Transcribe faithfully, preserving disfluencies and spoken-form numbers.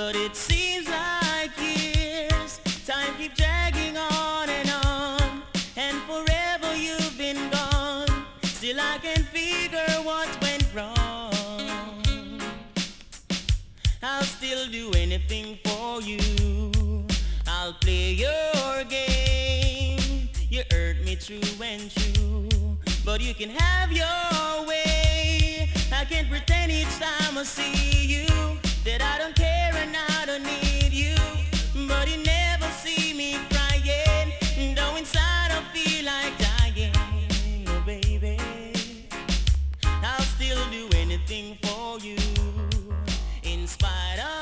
But it seems like years, time keep dragging on and on, and forever you've been gone. Still I can figure what went wrong. I'll still do anything for you. I'll play your game. You hurt me true and true, but you can have your way. I can't pretend each time I see you that I don't care and I don't need you. But you never see me crying, though inside I feel like dying. Oh baby, I'll still do anything for you, in spite of